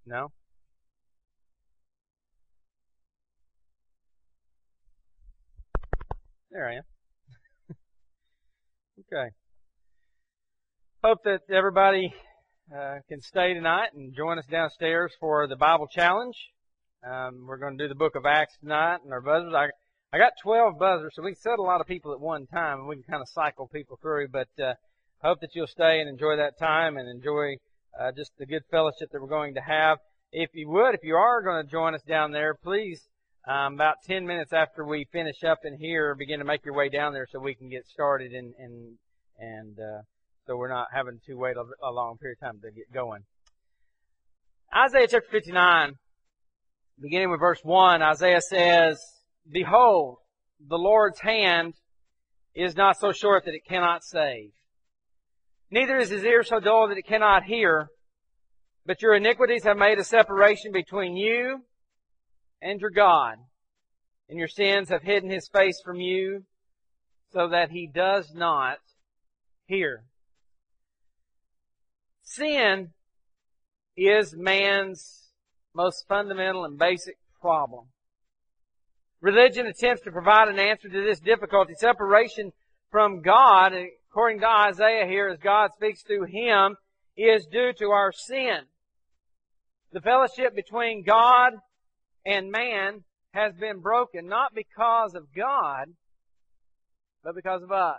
No? There I am. Okay. Hope that everybody can stay tonight and join us downstairs for the Bible Challenge. We're going to do the book of Acts tonight, and our buzzers. I got 12 buzzers, so we can set a lot of people at one time, and we can kind of cycle people through. But hope that you'll stay and enjoy that time and enjoy just the good fellowship that we're going to have. If you are going to join us down there, please, about 10 minutes after we finish up in here, begin to make your way down there so we can get started and so we're not having to wait a long period of time to get going. Isaiah chapter 59, beginning with verse 1, Isaiah says, "Behold, the Lord's hand is not so short that it cannot save, neither is His ear so dull that it cannot hear. But your iniquities have made a separation between you and your God, and your sins have hidden His face from you, so that He does not hear." Sin is man's most fundamental and basic problem. Religion attempts to provide an answer to this difficulty. Separation from God, according to Isaiah here, as God speaks through him, is due to our sin. The fellowship between God and man has been broken, not because of God, but because of us.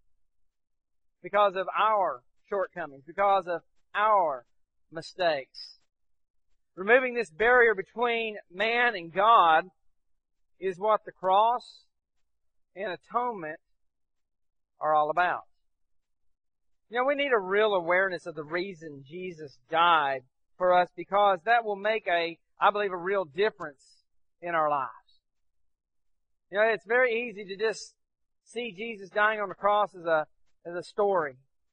Because of our shortcomings, because of our mistakes. Removing this barrier between man and God is what the cross and atonement are all about. You know, we need a real awareness of the reason Jesus died for us, because that will make I believe, a real difference in our lives. You know, it's very easy to just see Jesus dying on the cross as a story,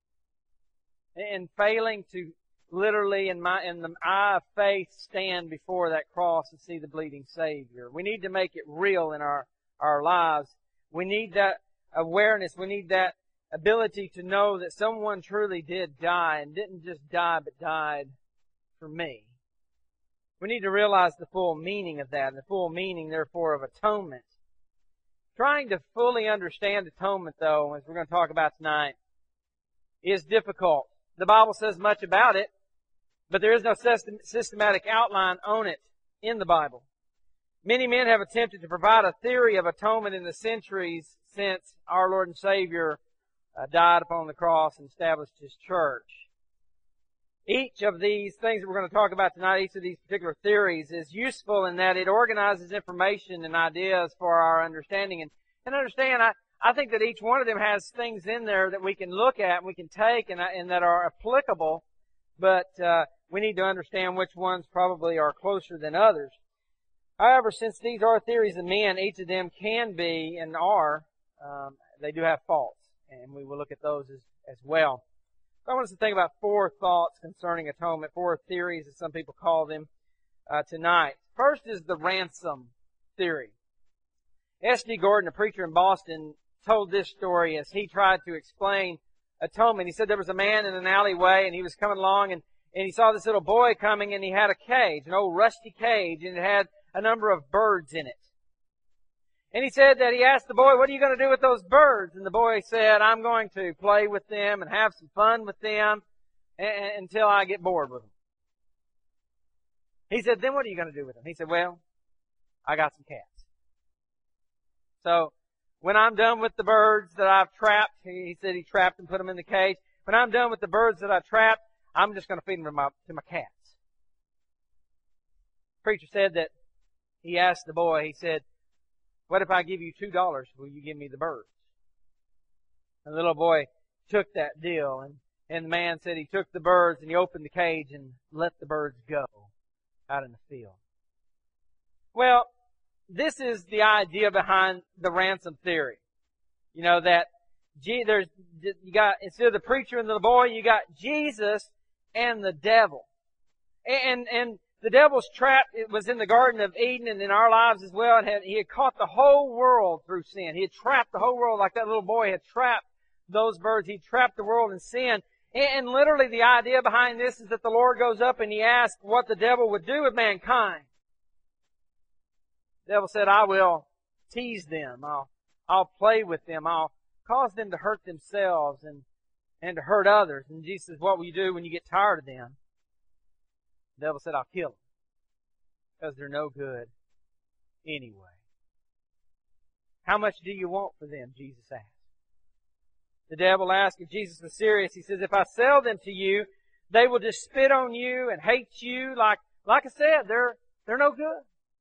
and failing to literally, in the eye of faith, stand before that cross and see the bleeding Savior. We need to make it real in our lives. We need that awareness. We need that ability to know that someone truly did die, and didn't just die, but died for me. We need to realize the full meaning of that, and the full meaning, therefore, of atonement. Trying to fully understand atonement, though, as we're going to talk about tonight, is difficult. The Bible says much about it, but there is no systematic outline on it in the Bible. Many men have attempted to provide a theory of atonement in the centuries since our Lord and Savior died upon the cross and established His church. Each of these things that we're going to talk about tonight, each of these particular theories, is useful in that it organizes information and ideas for our understanding. And understand, I think that each one of them has things in there that we can look at and we can take and that are applicable, but we need to understand which ones probably are closer than others. However, since these are theories of men, each of them can be and are, they do have faults, and we will look at those as well. So I want us to think about 4 thoughts concerning atonement, 4 theories, as some people call them, tonight. First is the ransom theory. S.D. Gordon, a preacher in Boston, told this story as he tried to explain atonement. He said there was a man in an alleyway, and he was coming along, and he saw this little boy coming, and he had a cage, an old rusty cage, and it had a number of birds in it. And he said that he asked the boy, "What are you going to do with those birds?" And the boy said, "I'm going to play with them and have some fun with them until I get bored with them." He said, "Then what are you going to do with them?" He said, "Well, I got some cats. So when I'm done with the birds that I've trapped," he said he trapped and put them in the cage. "When I'm done with the birds that I trapped, I'm just going to feed them to my cats." The preacher said that he asked the boy, he said, "What if I give you $2? Will you give me the birds?" And the little boy took that deal, and the man said he took the birds and he opened the cage and let the birds go out in the field. Well, this is the idea behind the ransom theory. You know, that you got, instead of the preacher and the boy, you got Jesus and the devil. And the devil's trap, it was in the Garden of Eden and in our lives as well. He had caught the whole world through sin. He had trapped the whole world like that little boy had trapped those birds. He trapped the world in sin. And literally the idea behind this is that the Lord goes up and He asks what the devil would do with mankind. The devil said, I will tease them. I'll play with them. I'll cause them to hurt themselves and to hurt others. And Jesus says, what will you do when you get tired of them? The devil said, I'll kill them. Because they're no good anyway. How much do you want for them? Jesus asked. The devil asked if Jesus was serious. He says, if I sell them to you, they will just spit on you and hate you. Like I said, they're no good.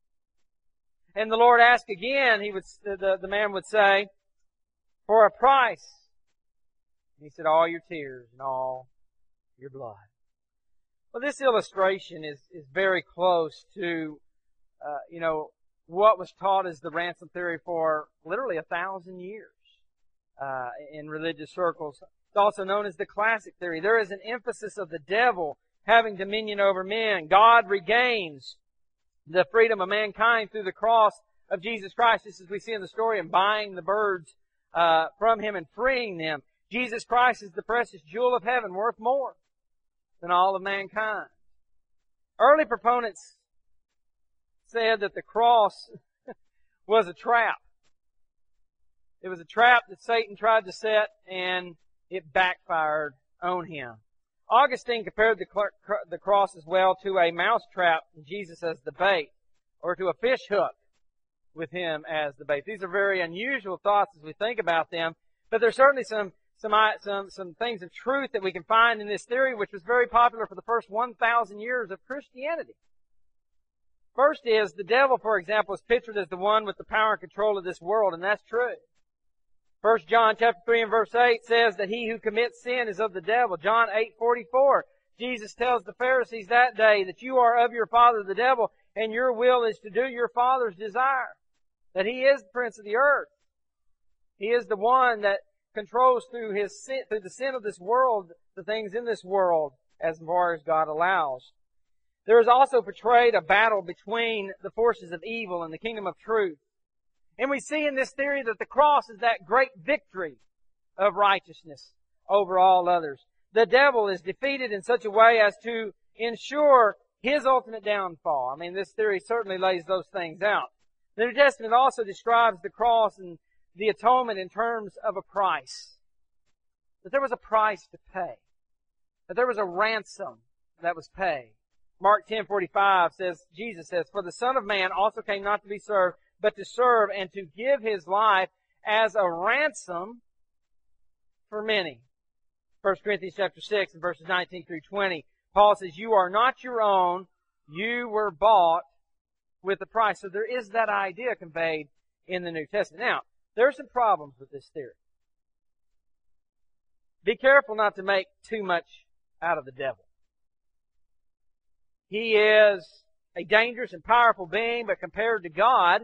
And the Lord asked again, the man would say, for a price. And He said, all your tears and all your blood. Well, this illustration is very close to, what was taught as the ransom theory for literally 1,000 years. In religious circles. It's also known as the classic theory. There is an emphasis of the devil having dominion over men. God regains the freedom of mankind through the cross of Jesus Christ, just as we see in the story, and buying the birds from Him and freeing them. Jesus Christ is the precious jewel of heaven, worth more than all of mankind. Early proponents said that the cross was a trap. It was a trap that Satan tried to set, and it backfired on him. Augustine compared the cross as well to a mouse trap and Jesus as the bait, or to a fish hook with Him as the bait. These are very unusual thoughts as we think about them, but there's certainly some things of truth that we can find in this theory, which was very popular for the first 1,000 years of Christianity. First is, the devil, for example, is pictured as the one with the power and control of this world, and that's true. 1 John chapter 3 and verse 8 says that he who commits sin is of the devil. John 8:44, Jesus tells the Pharisees that day that you are of your father the devil, and your will is to do your father's desire. That he is the prince of the earth. He is the one that controls through the sin of this world, the things in this world, as far as God allows. There is also portrayed a battle between the forces of evil and the kingdom of truth. And we see in this theory that the cross is that great victory of righteousness over all others. The devil is defeated in such a way as to ensure his ultimate downfall. I mean, this theory certainly lays those things out. The New Testament also describes the cross and the atonement in terms of a price. That there was a price to pay. That there was a ransom that was paid. Mark 10:45 says, Jesus says, for the Son of Man also came not to be served, but to serve and to give His life as a ransom for many. 1 Corinthians chapter 6 and verses 19 through 20. Paul says, you are not your own, you were bought with a price. So there is that idea conveyed in the New Testament. Now, there are some problems with this theory. Be careful not to make too much out of the devil. He is a dangerous and powerful being, but compared to God,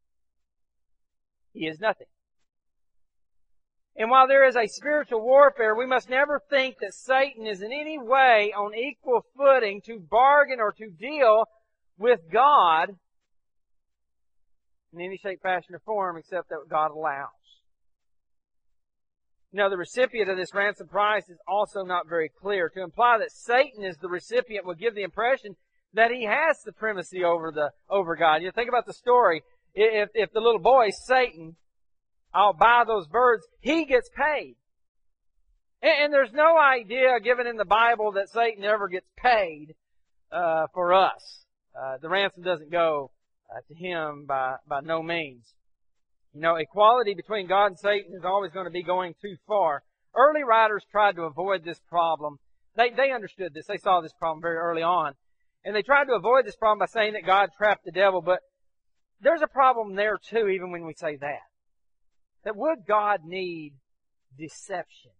He is nothing. And while there is a spiritual warfare, we must never think that Satan is in any way on equal footing to bargain or to deal with God in any shape, fashion, or form except that God allows. Now, the recipient of this ransom price is also not very clear. To imply that Satan is the recipient would give the impression that he has supremacy over God. You think about the story. If the little boy is Satan, I'll buy those birds, he gets paid. And there's no idea given in the Bible that Satan ever gets paid for us. The ransom doesn't go to him by no means. You know, equality between God and Satan is always going to be going too far. Early writers tried to avoid this problem. They understood this. They saw this problem very early on. And they tried to avoid this problem by saying that God trapped the devil. But there's a problem there too, even when we say that. That would God need deception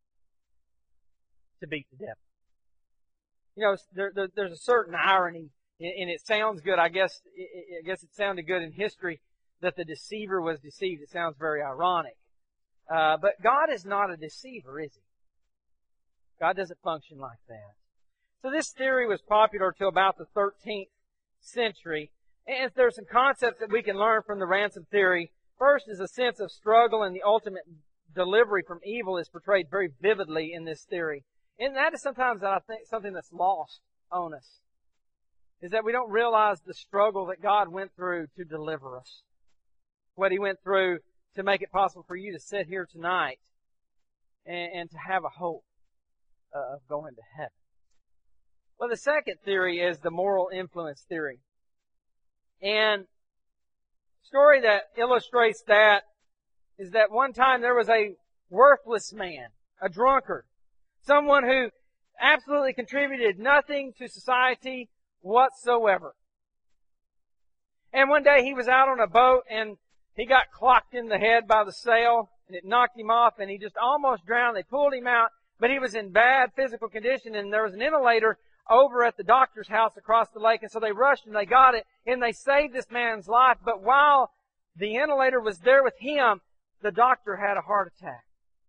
to beat the devil? You know, there's a certain irony, and it sounds good. I guess it sounded good in history that the deceiver was deceived. It sounds very ironic. But God is not a deceiver, is He? God doesn't function like that. So this theory was popular till about the 13th century. And there's some concepts that we can learn from the ransom theory. First is a sense of struggle, and the ultimate delivery from evil is portrayed very vividly in this theory. And that is sometimes, I think, something that's lost on us, is that we don't realize the struggle that God went through to deliver us. What He went through to make it possible for you to sit here tonight and to have a hope of going to heaven. Well, the second theory is the moral influence theory. And the story that illustrates that is that one time there was a worthless man, a drunkard, someone who absolutely contributed nothing to society whatsoever. And one day he was out on a boat and he got clocked in the head by the sail and it knocked him off and he just almost drowned. They pulled him out, but he was in bad physical condition and there was an inhalator over at the doctor's house across the lake, and so they rushed and they got it and they saved this man's life. But while the inhalator was there with him, the doctor had a heart attack.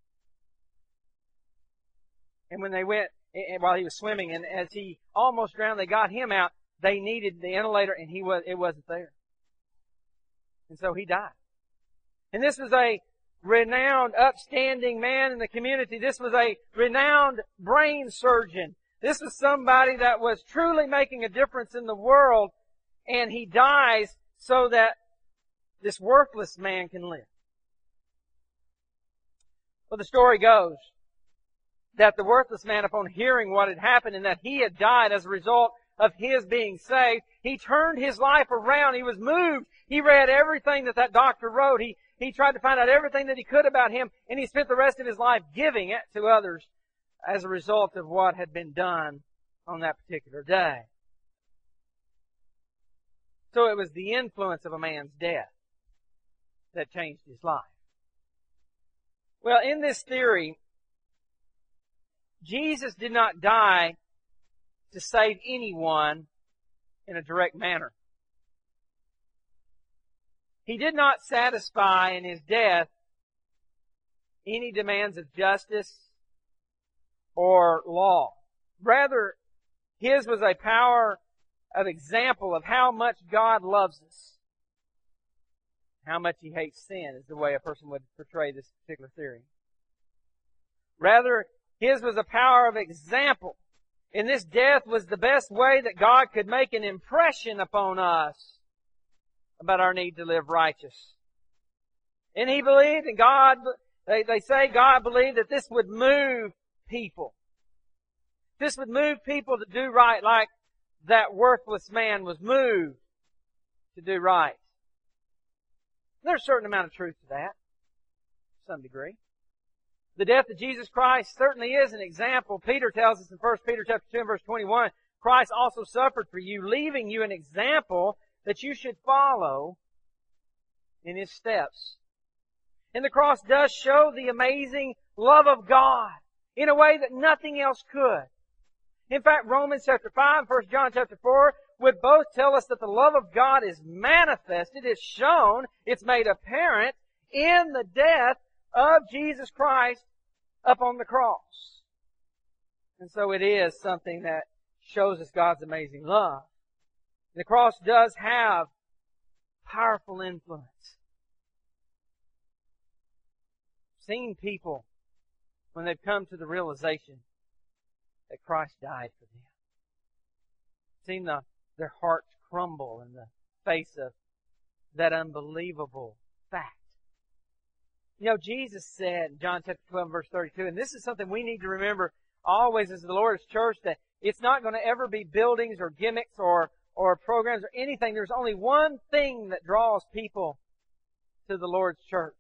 And when they went, while he was swimming, and as he almost drowned, they got him out. They needed the inhalator, and it wasn't there. And so he died. And this was a renowned, upstanding man in the community. This was a renowned brain surgeon. This was somebody that was truly making a difference in the world, and he dies so that this worthless man can live. Well, the story goes that the worthless man, upon hearing what had happened and that he had died as a result of his being saved, he turned his life around. He was moved. He read everything that doctor wrote. He tried to find out everything that he could about him, and he spent the rest of his life giving it to others as a result of what had been done on that particular day. So it was the influence of a man's death that changed his life. Well, in this theory, Jesus did not die to save anyone in a direct manner. He did not satisfy in His death any demands of justice or law. Rather, His was a power of example of how much God loves us. How much He hates sin is the way a person would portray this particular theory. Rather, His was a power of example. And this death was the best way that God could make an impression upon us about our need to live righteous. And He believed, and God, they say God believed that this would move people. This would move people to do right like that worthless man was moved to do right. There's a certain amount of truth to that, to some degree. The death of Jesus Christ certainly is an example. Peter tells us in 1 Peter chapter 2 and verse 21, Christ also suffered for you, leaving you an example that you should follow in His steps. And the cross does show the amazing love of God in a way that nothing else could. In fact, Romans chapter 5 and 1 John chapter 4 would both tell us that the love of God is manifested, it's shown, it's made apparent in the death of Jesus Christ upon the cross. And so it is something that shows us God's amazing love. The cross does have powerful influence. I've seen people, when they've come to the realization that Christ died for them, seen their hearts crumble in the face of that unbelievable fact. You know, Jesus said in John chapter 12, verse 32, and this is something we need to remember always as the Lord's church, that it's not going to ever be buildings or gimmicks or programs or anything. There's only one thing that draws people to the Lord's church.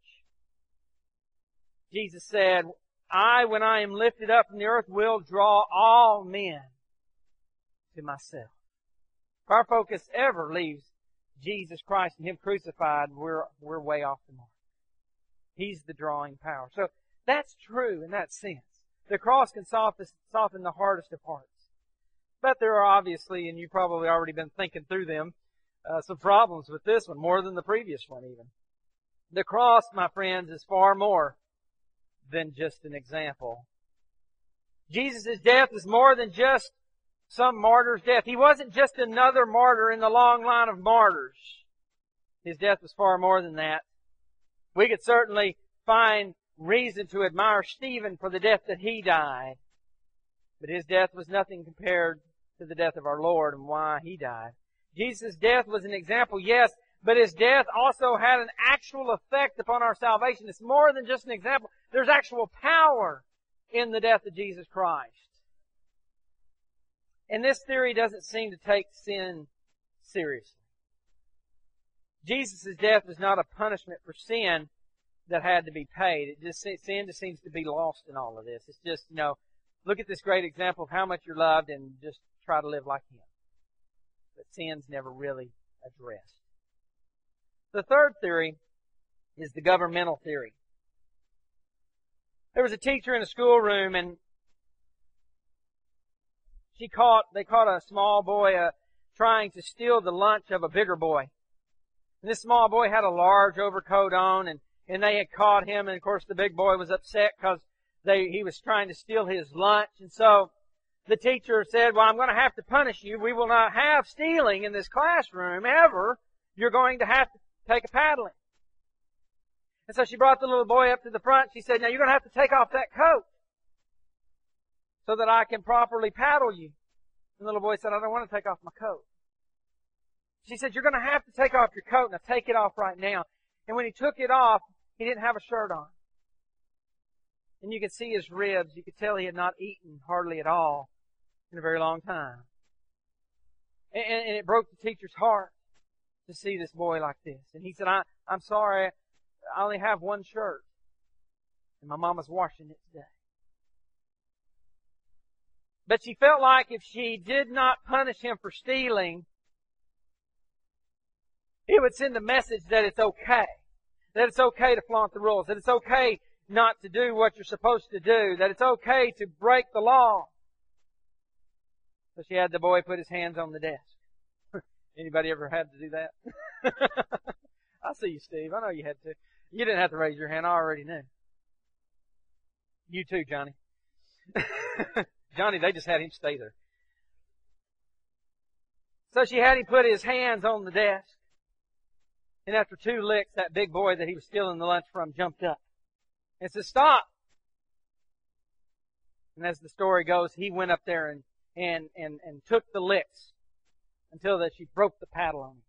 Jesus said, I, when I am lifted up from the earth, will draw all men to myself. If our focus ever leaves Jesus Christ and Him crucified, we're way off the mark. He's the drawing power. So that's true in that sense. The cross can soften the hardest of hearts. But there are obviously, and you've probably already been thinking through them, some problems with this one, more than the previous one even. The cross, my friends, is far more than just an example. Jesus' death is more than just some martyr's death. He wasn't just another martyr in the long line of martyrs. His death was far more than that. We could certainly find reason to admire Stephen for the death that he died. But His death was nothing compared to the death of our Lord and why He died. Jesus' death was an example, yes, but His death also had an actual effect upon our salvation. It's more than just an example. There's actual power in the death of Jesus Christ. And this theory doesn't seem to take sin seriously. Jesus' death was not a punishment for sin that had to be paid. Sin just seems to be lost in all of this. It's just, look at this great example of how much you're loved and just try to live like Him. But sin's never really addressed. The third theory is the governmental theory. There was a teacher in a schoolroom, and they caught a small boy trying to steal the lunch of a bigger boy. And this small boy had a large overcoat on, and they had caught him, and of course the big boy was upset because he was trying to steal his lunch. And so the teacher said, well, I'm going to have to punish you. We will not have stealing in this classroom ever. You're going to have to take a paddling. And so she brought the little boy up to the front. She said, now you're going to have to take off that coat so that I can properly paddle you. And the little boy said, I don't want to take off my coat. She said, you're going to have to take off your coat. Now take it off right now. And when he took it off, he didn't have a shirt on. And you could see his ribs. You could tell he had not eaten hardly at all in a very long time. And it broke the teacher's heart to see this boy like this. And he said, I'm sorry, I only have one shirt. And my mama's washing it today. But she felt like if she did not punish him for stealing, it would send a message that it's okay. That it's okay to flaunt the rules. That it's okay not to do what you're supposed to do. That it's okay to break the law. So she had the boy put his hands on the desk. Anybody ever had to do that? I see you, Steve. I know you had to. You didn't have to raise your hand. I already knew. You too, Johnny. Johnny, they just had him stay there. So she had him put his hands on the desk. And after 2 licks, that big boy that he was stealing the lunch from jumped up and said, stop. And as the story goes, he went up there and took the licks until that she broke the paddle on him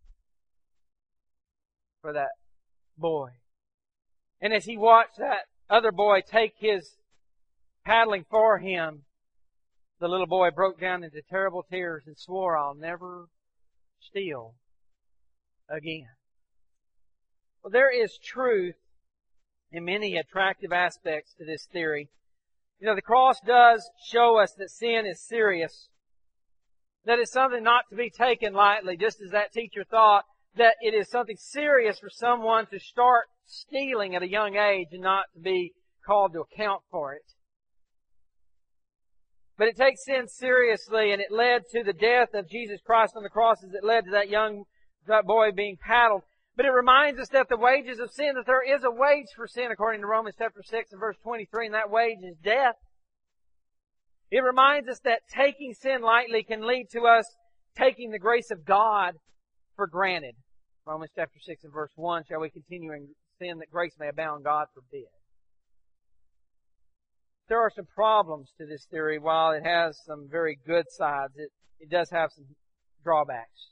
for that boy. And as he watched that other boy take his paddling for him, the little boy broke down into terrible tears and swore, I'll never steal again. Well, there is truth in many attractive aspects to this theory. The cross does show us that sin is serious. That it's something not to be taken lightly, just as that teacher thought that it is something serious for someone to start stealing at a young age and not to be called to account for it. But it takes sin seriously, and it led to the death of Jesus Christ on the cross as it led to that boy being paddled. But it reminds us that the wages of sin, that there is a wage for sin according to Romans chapter 6 and verse 23, and that wage is death. It reminds us that taking sin lightly can lead to us taking the grace of God for granted. Romans chapter 6 and verse 1, shall we continue in sin that grace may abound? God forbid. There are some problems to this theory. While it has some very good sides, it does have some drawbacks.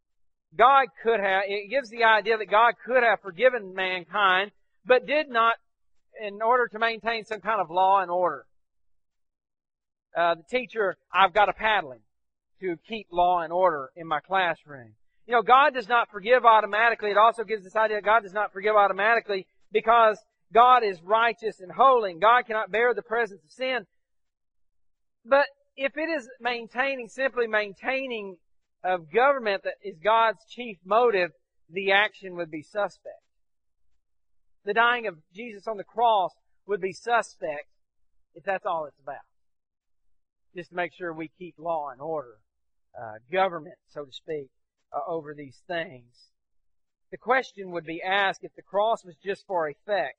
It gives the idea that God could have forgiven mankind, but did not in order to maintain some kind of law and order. The teacher, I've got a paddling to keep law and order in my classroom. God does not forgive automatically. It also gives this idea that God does not forgive automatically because God is righteous and holy, and God cannot bear the presence of sin. But if it is simply maintaining of government that is God's chief motive, the action would be suspect. The dying of Jesus on the cross would be suspect if that's all it's about. Just to make sure we keep law and order, government, so to speak, over these things. The question would be asked, if the cross was just for effect,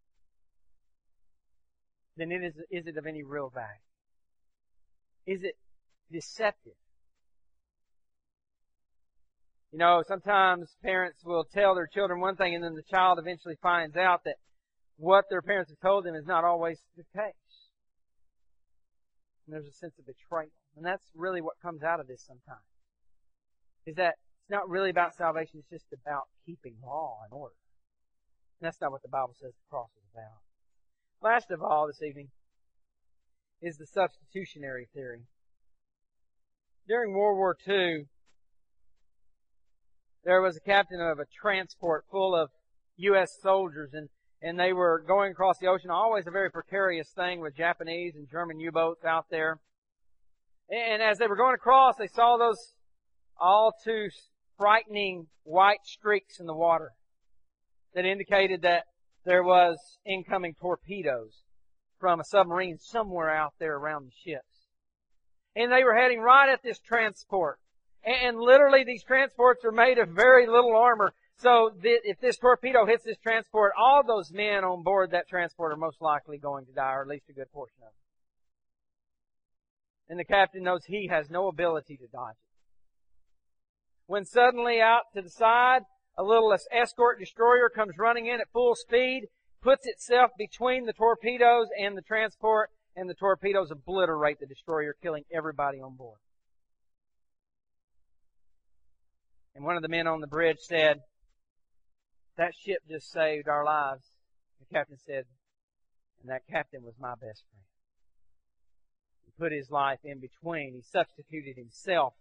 then is it of any real value? Is it deceptive? Sometimes parents will tell their children one thing and then the child eventually finds out that what their parents have told them is not always the case. And there's a sense of betrayal. And that's really what comes out of this sometimes. Is that it's not really about salvation, it's just about keeping law and order. And that's not what the Bible says the cross is about. Last of all this evening is the substitutionary theory. During World War II, there was a captain of a transport full of U.S. soldiers, and they were going across the ocean, always a very precarious thing with Japanese and German U-boats out there. And as they were going across, they saw those all too frightening white streaks in the water that indicated that there was incoming torpedoes from a submarine somewhere out there around the ships. And they were heading right at this transport. And literally these transports are made of very little armor. So if this torpedo hits this transport, all those men on board that transport are most likely going to die, or at least a good portion of them. And the captain knows he has no ability to dodge it. When suddenly out to the side, a little escort destroyer comes running in at full speed, puts itself between the torpedoes and the transport, and the torpedoes obliterate the destroyer, killing everybody on board. And one of the men on the bridge said, "That ship just saved our lives." The captain said, "And that captain was my best friend." He put his life in between. He substituted himself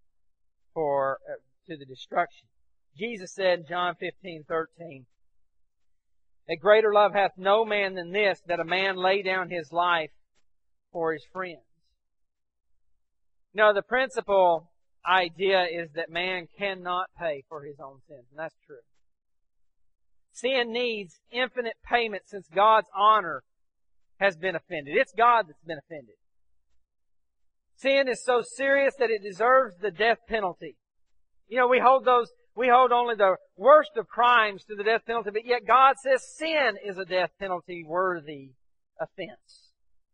to the destruction. Jesus said in John 15:13, "A greater love hath no man than this, that a man lay down his life for his friends." No, the principal idea is that man cannot pay for his own sins, and that's true. Sin needs infinite payment since God's honor has been offended. It's God that's been offended. Sin is so serious that it deserves the death penalty. You know, we hold only the worst of crimes to the death penalty, but yet God says sin is a death penalty worthy offense.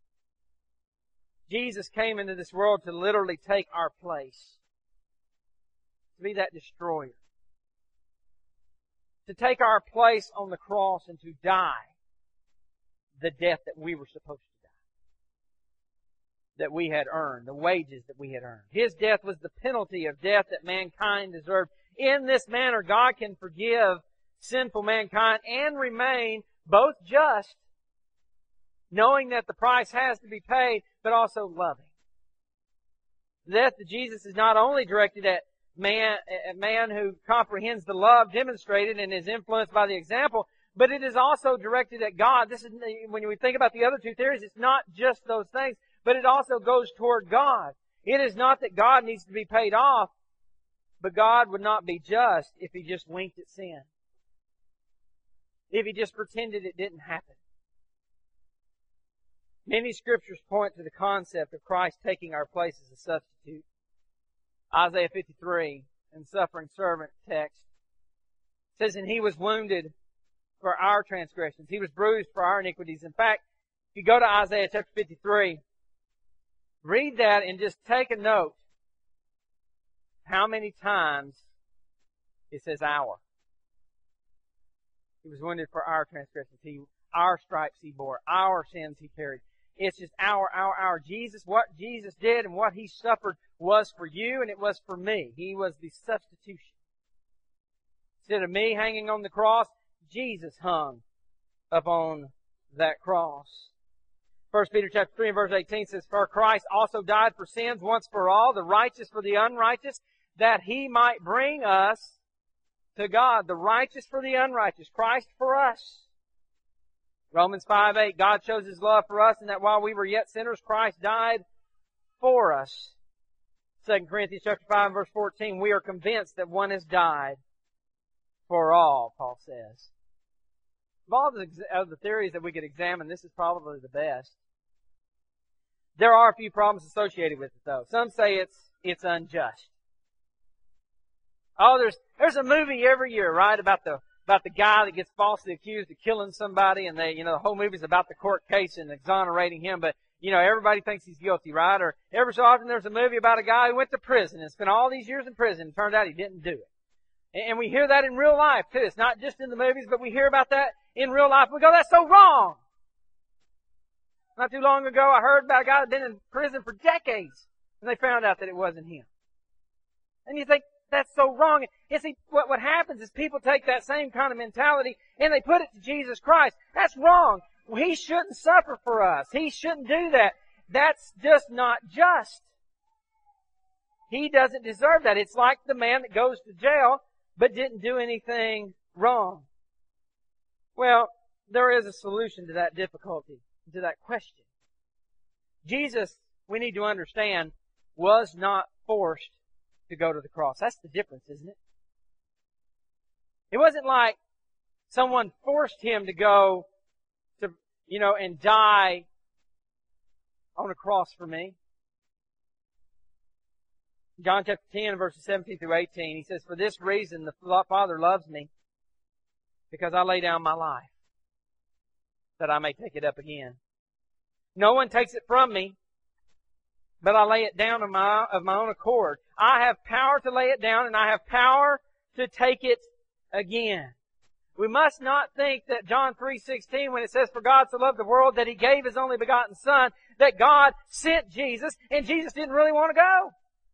Jesus came into this world to literally take our place, to be that destroyer, to take our place on the cross and to die the death that we were supposed to die, that we had earned, the wages that we had earned. His death was the penalty of death that mankind deserved. In this manner, God can forgive sinful mankind and remain both just, knowing that the price has to be paid, but also loving. The death of Jesus is not only directed at a man who comprehends the love demonstrated and is influenced by the example, but it is also directed at God. This is, when we think about the other two theories, it's not just those things, but it also goes toward God. It is not that God needs to be paid off, but God would not be just if He just winked at sin. If He just pretended it didn't happen. Many scriptures point to the concept of Christ taking our place as a substitute. Isaiah 53, in suffering servant text, says, "And He was wounded for our transgressions. He was bruised for our iniquities." In fact, if you go to Isaiah chapter 53, read that and just take a note how many times it says our. He was wounded for our transgressions. Our stripes He bore. Our sins He carried. It's just our. Jesus, what Jesus did and what He suffered was for you and it was for me. He was the substitution. Instead of me hanging on the cross, Jesus hung upon that cross. 1 Peter chapter 3 and verse 18 says, "For Christ also died for sins once for all, the righteous for the unrighteous, that He might bring us to God." The righteous for the unrighteous. Christ for us. Romans 5:8, "God shows His love for us, and that while we were yet sinners, Christ died for us." 2 Corinthians chapter 5 and verse 14, "We are convinced that one has died for all," Paul says. Of all the theories that we could examine, this is probably the best. There are a few problems associated with it, though. Some say it's unjust. Oh, there's a movie every year, right, about the guy that gets falsely accused of killing somebody, and the whole movie's about the court case and exonerating him, but everybody thinks he's guilty, right? Or every so often there's a movie about a guy who went to prison and spent all these years in prison and turned out he didn't do it. And we hear that in real life too. It's not just in the movies, but we hear about that in real life. We go, that's so wrong. Not too long ago, I heard about a guy that had been in prison for decades, and they found out that it wasn't him. And you think, that's so wrong. You see, what happens is people take that same kind of mentality and they put it to Jesus Christ. That's wrong. He shouldn't suffer for us. He shouldn't do that. That's just not just. He doesn't deserve that. It's like the man that goes to jail but didn't do anything wrong. Well, there is a solution to that difficulty, to that question. Jesus, we need to understand, was not forced to go to the cross. That's the difference, isn't it? It wasn't like someone forced him to go to, and die on a cross for me. John chapter 10, verses 17 through 18, he says, "For this reason the Father loves me, because I lay down my life, that I may take it up again. No one takes it from me, but I lay it down of my own accord. I have power to lay it down, and I have power to take it again." We must not think that John 3:16, when it says, "For God so loved the world that He gave His only begotten Son," that God sent Jesus, and Jesus didn't really want to go.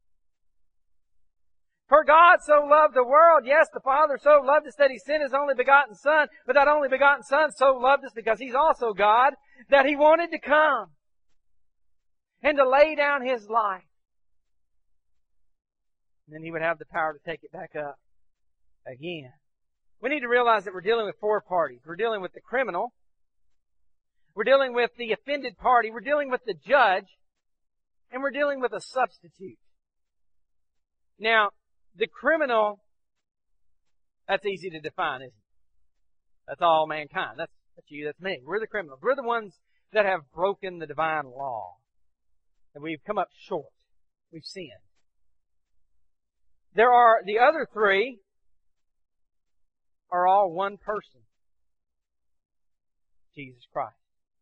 For God so loved the world, yes, the Father so loved us that He sent His only begotten Son, but that only begotten Son so loved us because He's also God, that He wanted to come and to lay down His life. And then He would have the power to take it back up again. We need to realize that we're dealing with four parties. We're dealing with the criminal. We're dealing with the offended party. We're dealing with the judge. And we're dealing with a substitute. Now, the criminal, that's easy to define, isn't it? That's all mankind. That's you, that's me. We're the criminals. We're the ones that have broken the divine law. And we've come up short. We've sinned. There are, the other three are all one person. Jesus Christ.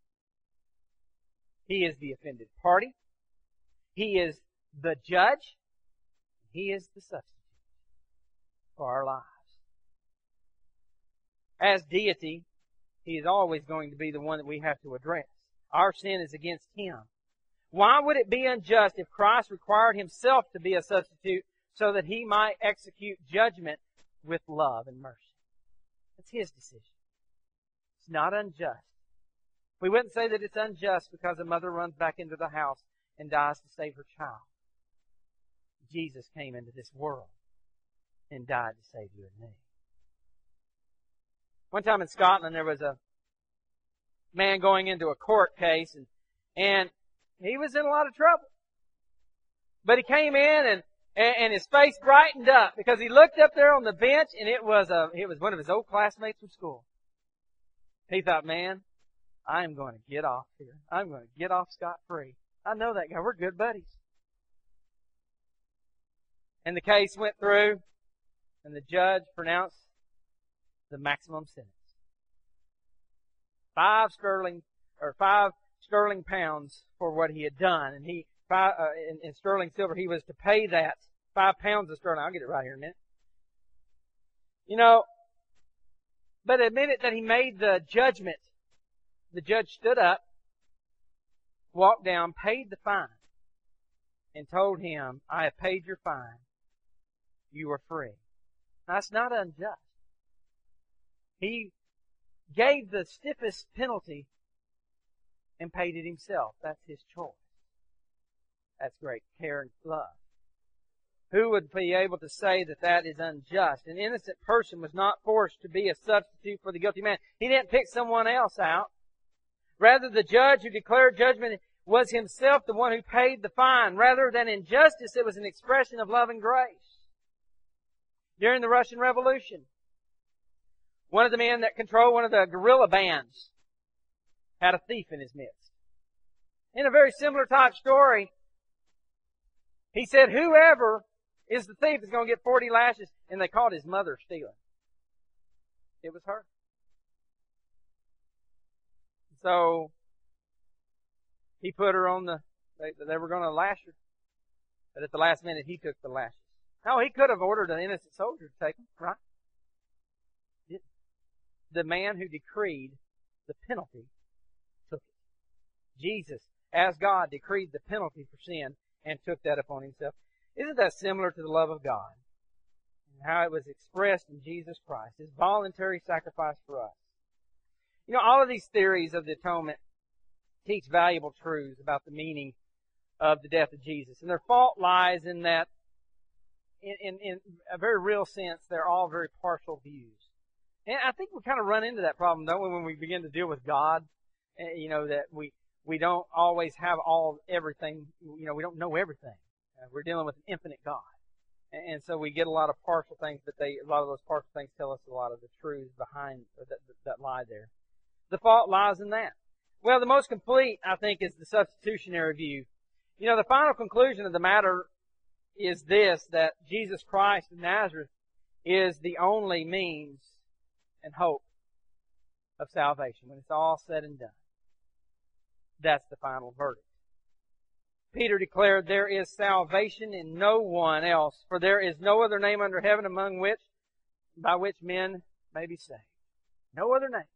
He is the offended party. He is the judge. He is the substitute for our lives. As deity, He is always going to be the one that we have to address. Our sin is against Him. Why would it be unjust if Christ required Himself to be a substitute so that He might execute judgment with love and mercy? It's His decision. It's not unjust. We wouldn't say that it's unjust because a mother runs back into the house and dies to save her child. Jesus came into this world and died to save you and me. One time in Scotland, there was a man going into a court case, and he was in a lot of trouble. But he came in and his face brightened up because he looked up there on the bench, and it was one of his old classmates from school. He thought, man, I am going to get off here. I'm going to get off scot-free. I know that guy. We're good buddies. And the case went through, and the judge pronounced the maximum sentence. 5 sterling pounds for what he had done. And in sterling silver, he was to pay that 5 pounds of sterling. I'll get it right here in a minute. But the minute that he made the judgment, the judge stood up, walked down, paid the fine, and told him, "I have paid your fine. You are free." Now, that's not unjust. He gave the stiffest penalty and paid it himself. That's his choice. That's great care and love. Who would be able to say that that is unjust? An innocent person was not forced to be a substitute for the guilty man. He didn't pick someone else out. Rather, the judge who declared judgment was himself the one who paid the fine. Rather than injustice, it was an expression of love and grace. During the Russian Revolution, one of the men that controlled one of the guerrilla bands had a thief in his midst. In a very similar type story, he said, whoever is the thief is going to get 40 lashes, and they caught his mother stealing. It was her. So, he put her on they were going to lash her. But at the last minute, he took the lashes. No, he could have ordered an innocent soldier to take them, right? The man who decreed the penalty took it. Jesus, as God, decreed the penalty for sin and took that upon Himself. Isn't that similar to the love of God? And how it was expressed in Jesus Christ, His voluntary sacrifice for us. You know, all of these theories of the atonement teach valuable truths about the meaning of the death of Jesus. And their fault lies in that, in a very real sense, they're all very partial views. And I think we kind of run into that problem, don't we, when we begin to deal with God? You know, that we don't always have everything, you know, we don't know everything. We're dealing with an infinite God. And so we get a lot of partial things, but a lot of those partial things tell us a lot of the truths behind, that lie there. The fault lies in that. Well, the most complete, I think, is the substitutionary view. You know, the final conclusion of the matter is this, that Jesus Christ of Nazareth is the only means and hope of salvation. When it's all said and done, that's the final verdict. Peter declared, "There is salvation in no one else, for there is no other name under heaven by which men may be saved." No other name.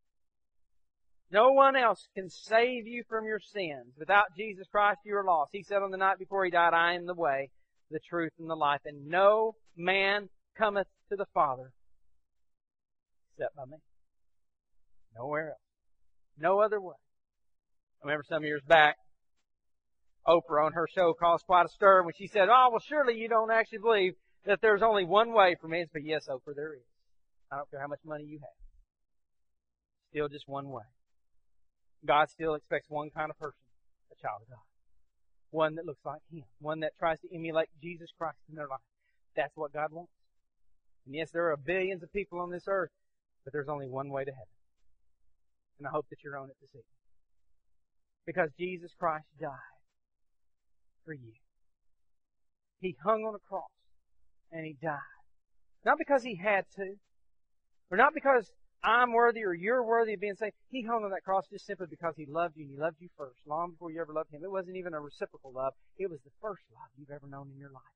No one else can save you from your sins. Without Jesus Christ, you are lost. He said on the night before He died, "I am the way, the truth, and the life, and no man cometh to the Father except by me." Nowhere else. No other way. I remember some years back, Oprah on her show caused quite a stir when she said, "Oh, well, surely you don't actually believe that there's only one way for me." But yes, Oprah, there is. I don't care how much money you have. Still just one way. God still expects one kind of person, a child of God. One that looks like Him. One that tries to emulate Jesus Christ in their life. That's what God wants. And yes, there are billions of people on this earth, but there's only one way to heaven. And I hope that you're on it this evening. Because Jesus Christ died for you. He hung on a cross and He died. Not because He had to, or not because I'm worthy or you're worthy of being saved. He hung on that cross just simply because He loved you, and He loved you first, long before you ever loved Him. It wasn't even a reciprocal love. It was the first love you've ever known in your life.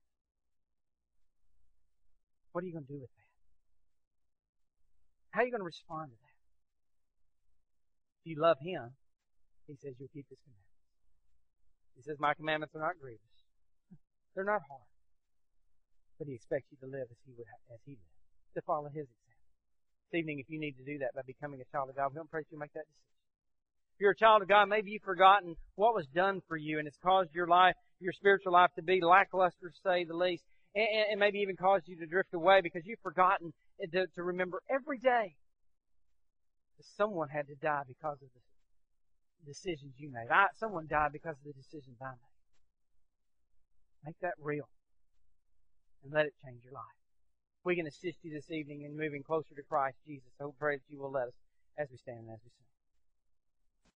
What are you going to do with that? How are you going to respond to that? If you love Him, He says you'll keep His commandments. He says, "My commandments are not grievous. They're not hard." But He expects you to live as He lived, to follow His example. This evening, if you need to do that by becoming a child of God, we don't pray that you make that decision. If you're a child of God, maybe you've forgotten what was done for you, and it's caused your life, your spiritual life, to be lackluster, to say the least, and maybe even caused you to drift away because you've forgotten to remember every day that someone had to die because of the decisions you made. Someone died because of the decisions I made. Make that real and let it change your life. We can assist you this evening in moving closer to Christ Jesus. I hope, pray that you will let us as we stand and as we sing.